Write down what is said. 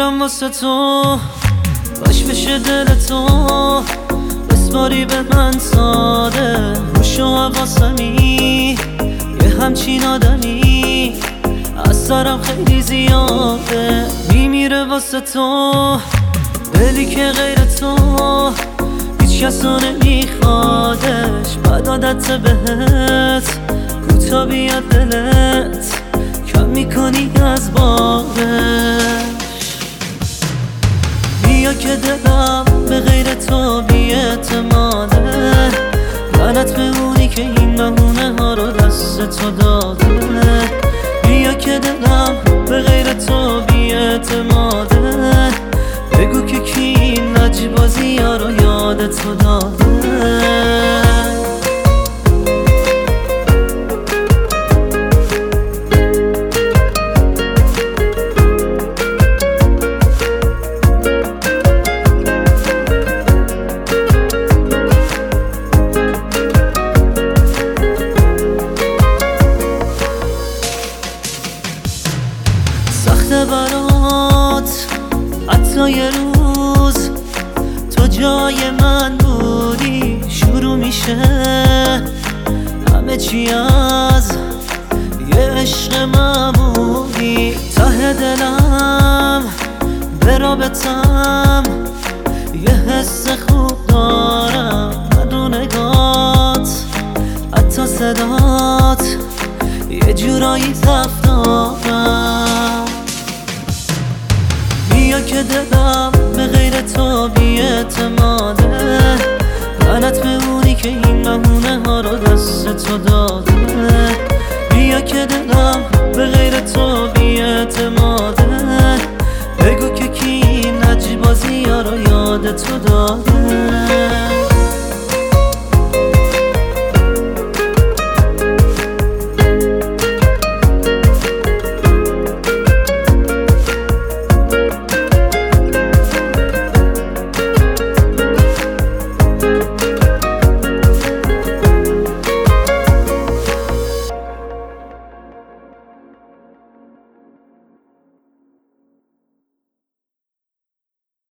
میمیرم واسه تو، باش بشه دل تو بسپاری به من ساده. روشو حواسمی یه همچین آدمی از سرم خیلی زیاده. میمیره واسه تو دلی که غیر تو هیچ کسو نمیخوادش. بد عادت بهت کوتا بیاد دلت کم میکنی از بارش. بیا که دلم به غیر تو بی‌اعتماده. لعنت به اونی که این بهونه ها رو دست تو داده. بیا که دلم به غیر تو بی‌اعتماده. بگو که کی این لجبازی ها رو یاد تو داده. سخته برات حتی یه روز تو جای من بودی. شروع میشه همه چی از یه عشق معمولی. ته دلم به رابطم یه حس خوب دارم. من رو نگات حتی صدات یه جورایی تفت دارم. بیا که دلم به غیر تو بی‌اعتماده. لعنت به اونی که این بهونه ها رو دست تو داده. بیا که دلم به غیر تو بی‌اعتماده. بگو که کی این لجبازی ها رو یاد تو داده.